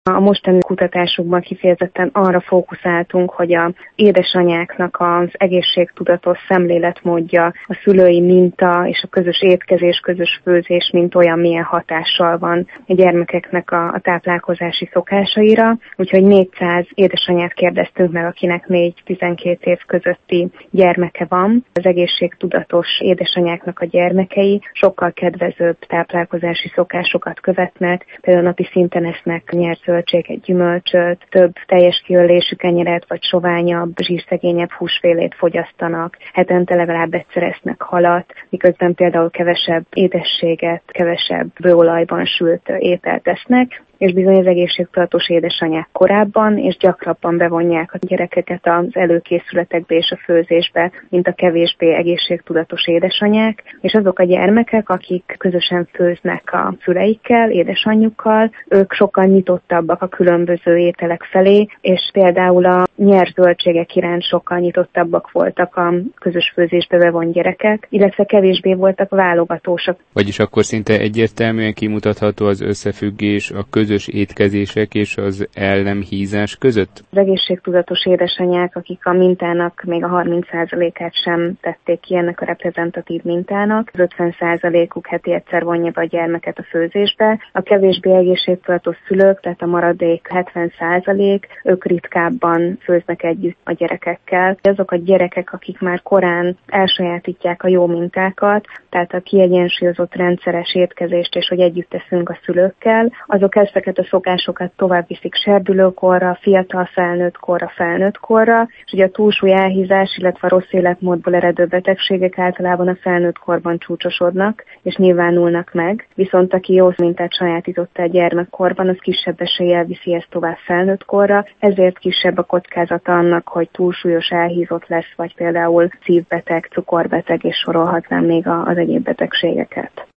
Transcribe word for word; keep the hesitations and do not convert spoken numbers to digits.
A mostani kutatásokban kifejezetten arra fókuszáltunk, hogy az édesanyáknak az egészségtudatos szemléletmódja, a szülői minta és a közös étkezés, közös főzés, mint olyan milyen hatással van a gyermekeknek a, a táplálkozási szokásaira. Úgyhogy négyszáz édesanyát kérdeztünk meg, akinek négy-tizenkét év közötti gyermeke van. Az egészségtudatos édesanyáknak a gyermekei sokkal kedvezőbb táplálkozási szokásokat követnek, például napi szinten esznek nyert zöldséget, gyümölcsöt, több teljes kiölésű kenyeret vagy soványabb, zsírszegényebb húsfélét fogyasztanak, hetente legalább egyszer esznek halat, miközben például kevesebb édességet, kevesebb bőolajban sült ételt esznek, és bizony az egészségtudatos édesanyák korábban és gyakrabban bevonják a gyerekeket az előkészületekbe és a főzésbe, mint a kevésbé egészségtudatos édesanyák, és azok a gyermekek, akik közösen főznek a szüleikkel, édesanyjukkal, ők sokkal nyitottabbak a különböző ételek felé, és például a nyert zöldségek iránt sokkal nyitottabbak voltak a közös főzésbe bevont gyerekek, illetve kevésbé voltak válogatósak. Vagyis akkor szinte egyértelműen kimutatható az összefüggés a közös étkezések és az el nem hízás között? Az egészségtudatos édesanyák, akik a mintának még a harminc százalékát sem tették ki ennek a reprezentatív mintának, az ötven százalékuk heti egyszer vonja be a gyermeket a főzésbe. A kevésbé egészségtudatos szülők, tehát a maradék hetven százalék, ők ritkábban főznek együtt a gyerekekkel. Azok a gyerekek, akik már korán elsajátítják a jó mintákat, tehát a kiegyensúlyozott rendszeres étkezést, és hogy együtt teszünk a szülőkkel, azok ezeket a szokásokat tovább viszik serdülőkorra, fiatal felnőtt korra, felnőtt korra, és ugye a túlsúly, elhízás, illetve a rossz életmódból eredő betegségek általában a felnőtt korban csúcsosodnak, és nyilvánulnak meg. Viszont aki jó mintát sajátította a gyermekkorban, az kisebb eséllyel viszi ezt tovább felnőtt korra, ezért kisebb a kockázata annak, hogy túlsúlyos, elhízott lesz, vagy például szívbeteg, cukorbeteg, és sorolhatnám még az egyéb betegségeket.